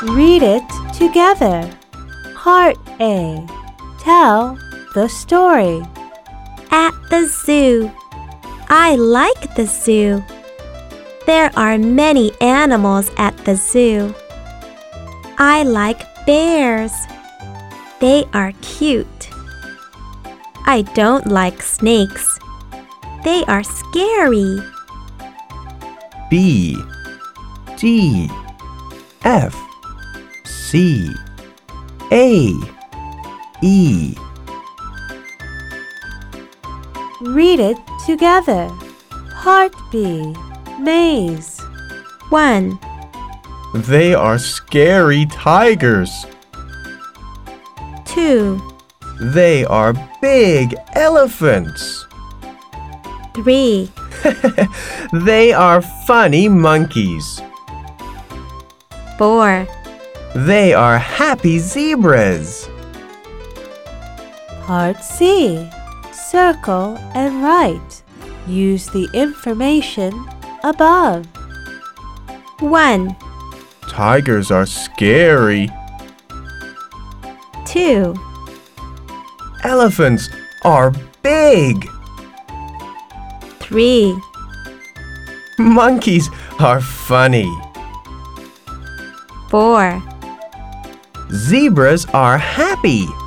Read it together. Part A. Tell the story. At the zoo. I like the zoo. There are many animals at the zoo. I like bears. They are cute. I don't like snakes. They are scary. B, D, F, C, A, E. Read it together. Part B. Maze. 1, They are scary tigers. 2, They are big elephants. 3, They are funny monkeys. 4, They are happy zebras. Part C. Circle and write. Use the information above. 1, Tigers are scary. 2, Elephants are big. 3, Monkeys are funny. 4. Zebras are happy.